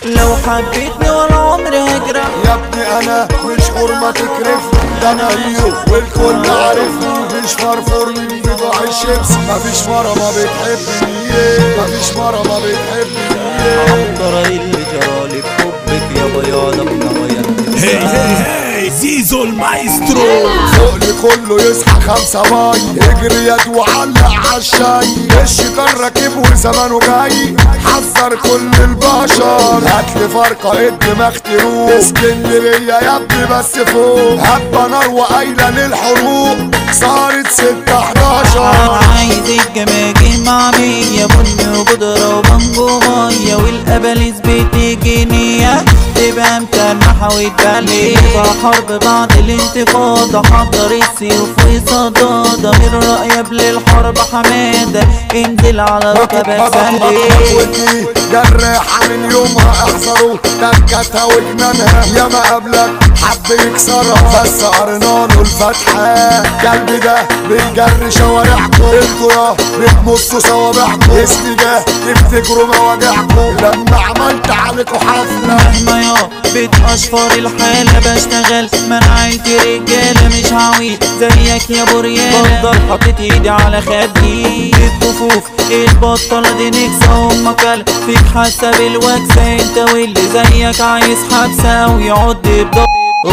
لو حبيتني ولا عمري هجرح يا ابني انا مش حرمة تكرفني، ده انا هيرو والكل عارفني، مش فرفور من بضاع الشمس، مفيش مرة ما بتحبني، مفيش مرة ما بتحبني. عنترة اللي جرالي بحبك يا بياض ابن هي زيزو المايسترو. فوقلي كله يصحى 5 باي، اجري يد وعلق عالشاي، الشيطان راكب وزمانه جاي، حذر كل البشر، هاتلي فرقة الدماغ تروق، اسكندرية يا ابني بس فوق، هبة نار وقايلة للحروق، صارت 6-11. عايز الجماجم مع مية بن وبودرة وبانجو مية، والقباليز بتجنية تبقى متنحة وتبلي، حرب بعد الانتفاضة، حضر السيوف وصدادة، من رأيب للحرب حمادة، انزل على ركبك سلي. جراحة من يومها احذروا تكتها وجنانها، ياما قبلك حب يكسرها بس قرنا له الفتحة، كلب ده بيجري شوارعكم، انتوا يا بتمصوا صوابعكم، اسمي ده تفتكروا مواجعكم، لما عملت عليكوا حفلة مهما يا بتأشفر الحالة بشتغل منعيتي رجالة مش عويل زيك يا بريالة، بفضل حطيت ايدي على خدي الطفوف، البطلة دي نكسة امك قال فيك حاسة بالوكسة، انت واللي زيك عايز حبسة ويعض بضب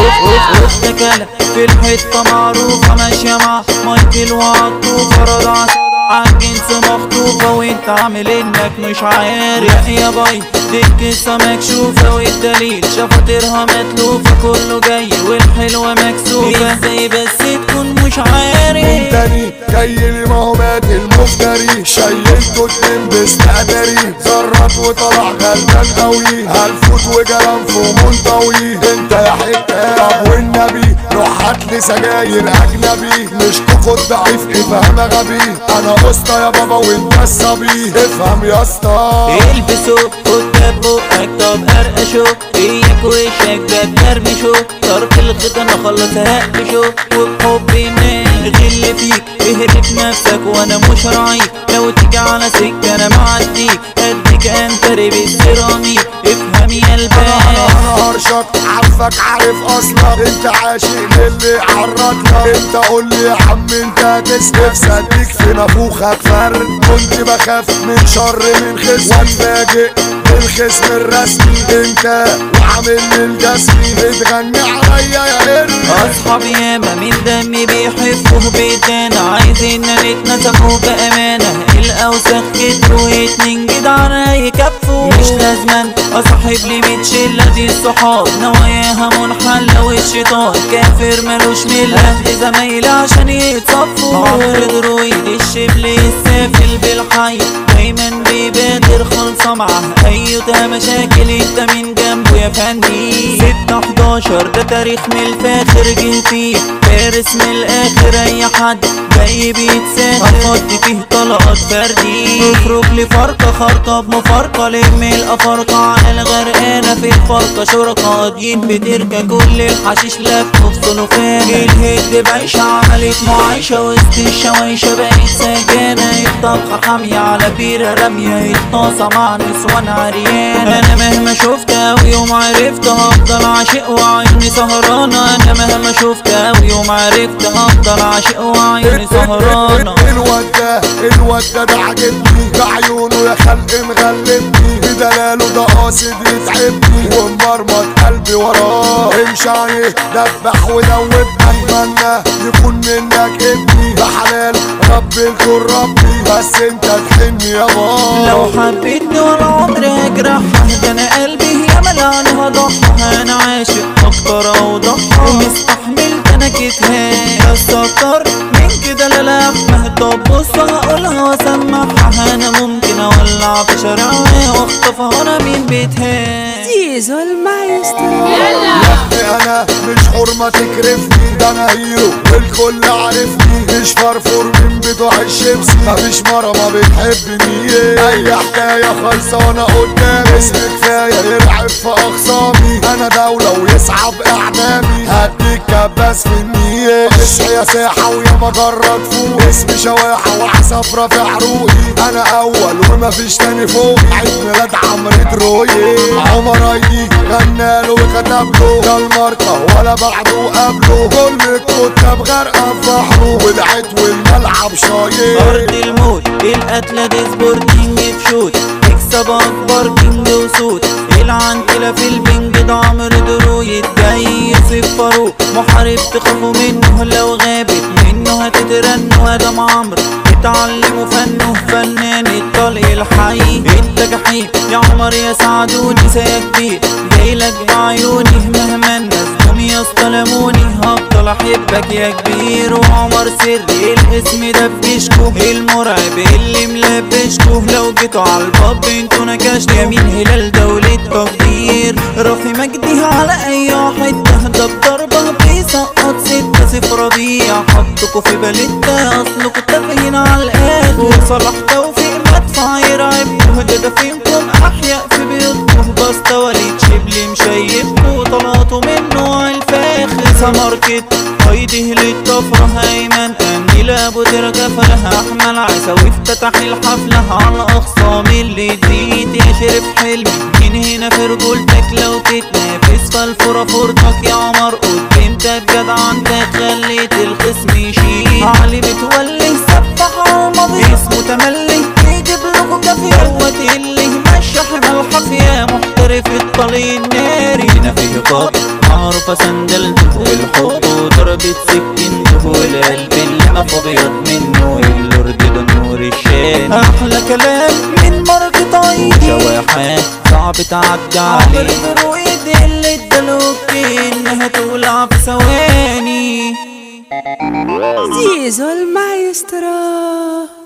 اوف تكالة في الحتة معروفة ماشية مع مايكل وعطوفة، رضع عالجنس مخطوفة وانت عامل انك مش عارف، يا باي دي القصة مكشوفة والدليل شفاطرها متلوفة، كله جاي والحلوة مكسوفة، ازاي بس تكون مش عارف تاني جاي لي ما هو مات المفتري، شيلته اتنين باستقدري، زرط وطلع غلبان قوي، هلفوت وجلنفه منطوي، انت يا حتة طب والنبي روح هاتلي سجاير اجنبي، مش تاخد ضعيف افهم غبي، انا قسطة يا بابا وانت الصبي، افهم يا اسطى. البسوا خد بقك طب ارقشوا، اياك وشك ده ترمشوا، طرف الخيط انا خلص هقفشوا، وبحب الناس غل فيك اهرب نفسك وانا مش راعيك، لو تيجي على سكة انا معديك، هديك انتري بالسيراميك، افهم يا الباب. انا هرشك عارفك عارف اصلك، انت عاشق للي عرضلك، انت قول لي يا عم انت هتسلف، صديق في نافوخك فرد، كنت بخاف من شر من خصم، واتفاجئ بالخصم الرسمي، انت وعامل لي الجسمي، بتغني عليا يا قرد، اصحابي ياما من دمي بيحفوا بيتنا، عايزين نتنسفوا بامانه، الاوسخ كتروا اتنين جدعان هيكفوا، مش لازما اصاحب لي 100 شله، دي الصحاب نواياها منحله، والشيطان كافر ملوش مله، زمايلي عشان يتصفوا، عمرو ايدي الشبل السافل بالحي، دايما بيبادر خلصه معاه، ايوه مشاكل انت من جنبه يا فندي، 6-11 ده تاريخ من الفاخر، جه فيه فارس من الاخر، اي حد جاي بيتساخر افضي فيه طلقات فردي، اخرج لي فرقة خرطة بمفارقة، لم الافارقة على الغرقانة في الفرقة، شركة قاضيين بتركة كل الحشيش لف في صنوفان، الهد بعيشة عملت معايشة وسط الشوايشة بقت سجانة، الطبخة حامية على بيرة رامية، الطاسة مع نسوان عريانة، انا مهما شفت اوي يوم عرفت هفضل عاشق وعيوني سهرانة، انا مهما شفت اوي يوم عرفت هفضل عاشق وعيوني سهرانة. الواد ده عاجبني، بعيونه يا خلق مغلبني، بدلاله ده قاصد يتعبني، ومرمط قلبي وراه، امشي عليه دبح ودوبني، اتمنى يكون منك ابني، ده حلال رب الكون ربي، بس انت تحني يا بابا، لو حبيتني ولا عمري هجرحها، ده انا قلبي يا ملعني هضحها، انا عاشق اكتر اوضحها، ومستحمل تنكتها، بس اكتر من كده لا طب بص هقولها واسمعها، انا ممكن اولع في شارعها واخطفها انا من بيتها. زيزو المايسترو. انا مش حرمة تكرفني، ده انا هيرو والكل عارفني، مش فرفور من بتوع الشمس، مفيش مرة ما بتحبني، اي حكاية خالصة وانا قدام، اسم كفاية يرعب في اخصامي، انا دولة ويصعب اعدامي هديك كباس في النية اصحى يا ساحة ويا مجرد فوق اسمي شواحة وعصفرة في عروقي انا اول ومفيش تاني فوقي عيد ميلاد عمرو دروي عمر ايدي غناله وكتبله ده الماركة ولا بعده قبله كل الكتاب غرقة في بحره ودعت والملعب شايط ارض الموت القتلة دي سبورتنج بشوت اكسب اكبر كينج وسود العنتلة في البنج ده عمرو دروي جاي يوسف فاروق محارب تخافوا منه لو غابت منه هتترنوا ادم عمرو اتعلموا فنه فنان الطلق الحي انت جحيم يا عمر يا سعدوني سيا كبير جايلك بعيوني مهما الناس جم يستلموني هفضل احبك يا كبير وعمر سري الاسم ده بجيشكو المرعب اللي ملبشكو لو جيتوا عالباب انتوا نكشتوا يمين هلال دولة تقدير رافي مجدي على اي واحد ده بضربة بيسقط 6-0 ربيع حطكوا في باليتا اصلكوا تافهين على الاخر وصلاح توفيق مدفع يرعبكوا ده فينكم احياء في بيوتكم بسطة وليد شبلي مشيبكوا طلعتوا منه عالفاخر سماركت هيده للطفرة هيمن امني لابو ترجف لها احمل عيسوي افتتح الحفلة على اخصام اللي تزيد يا شرف حلمي من هنا في رجولتك لو تتنافس فالفرة فرطك يا عمر قدامتك جدع انت خليت الخصم يشيل علي بتولي سفح عمري اسمه تملي يجيب لكم كافية قوة اللي مشى حمل حافية محترف الطلي الناري هنا فيه قاضي معروفة سندلته والحب وضربة سكينته والقلب اللي قف ابيض منه اللورد ده نور الشام احلى كلام من مرق طيب شواحات صعب تعدي عليه عمرو دروي اللي ادالوك انها تولع في ثواني زيزو المايسترو.